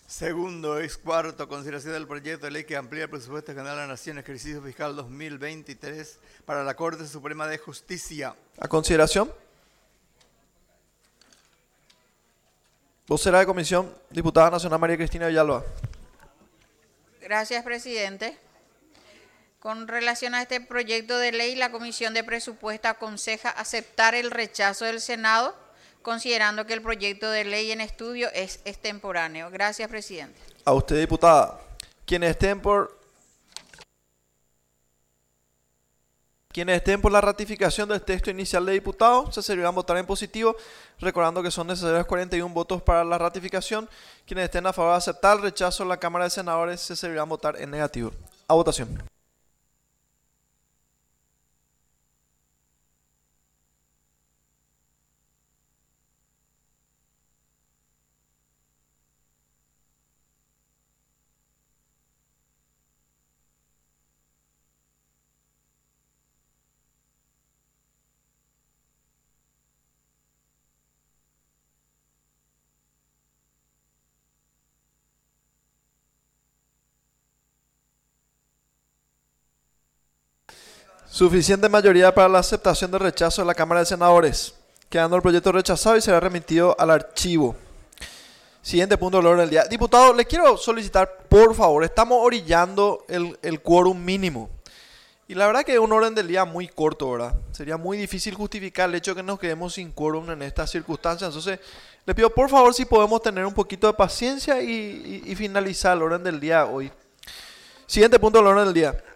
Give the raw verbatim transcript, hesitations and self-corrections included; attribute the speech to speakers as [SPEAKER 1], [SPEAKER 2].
[SPEAKER 1] Segundo es cuarto, consideración del proyecto de ley que amplía el presupuesto general de la Nación, ejercicio fiscal dos mil veintitrés, para la Corte Suprema de Justicia.
[SPEAKER 2] A consideración. Vocera de comisión, diputada nacional María Cristina Villalba.
[SPEAKER 3] Gracias, presidente. Con relación a este proyecto de ley, la Comisión de Presupuesto aconseja aceptar el rechazo del Senado, considerando que el proyecto de ley en estudio es extemporáneo. Gracias, presidente.
[SPEAKER 2] A usted, diputada. Quienes estén por Quienes estén por la ratificación del texto inicial de diputados se servirán votar en positivo, recordando que son necesarios cuarenta y uno votos para la ratificación. Quienes estén a favor de aceptar el rechazo en la Cámara de Senadores se servirán votar en negativo. A votación. Suficiente mayoría para la aceptación del rechazo de la Cámara de Senadores, quedando el proyecto rechazado y será remitido al archivo. Siguiente punto del orden del día. Diputado, le quiero solicitar, por favor, estamos orillando el, el quórum mínimo. Y la verdad que es un orden del día muy corto, ¿verdad? Sería muy difícil justificar el hecho de que nos quedemos sin quórum en estas circunstancias. Entonces, le pido por favor si podemos tener un poquito de paciencia y, y, y finalizar el orden del día hoy. Siguiente punto del orden del día.